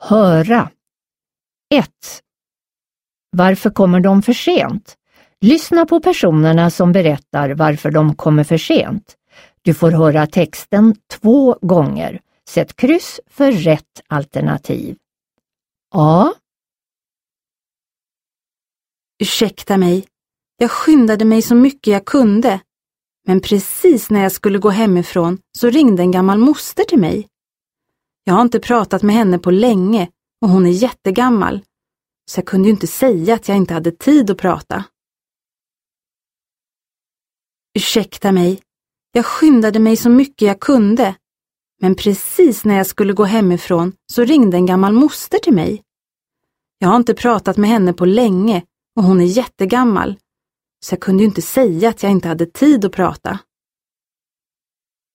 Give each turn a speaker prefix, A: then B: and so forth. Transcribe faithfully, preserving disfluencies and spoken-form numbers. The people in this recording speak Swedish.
A: Höra. ett. Varför kommer de för sent? Lyssna på personerna som berättar varför de kommer för sent. Du får höra texten två gånger. Sätt kryss för rätt alternativ. A.
B: Ursäkta mig. Jag skyndade mig så mycket jag kunde. Men precis när jag skulle gå hemifrån så ringde en gammal moster till mig. Jag har inte pratat med henne på länge och hon är jättegammal. Så jag kunde ju inte säga att jag inte hade tid att prata. Ursäkta mig. Jag skyndade mig så mycket jag kunde. Men precis när jag skulle gå hemifrån så ringde en gammal moster till mig. Jag har inte pratat med henne på länge och hon är jättegammal. Så jag kunde ju inte säga att jag inte hade tid att prata.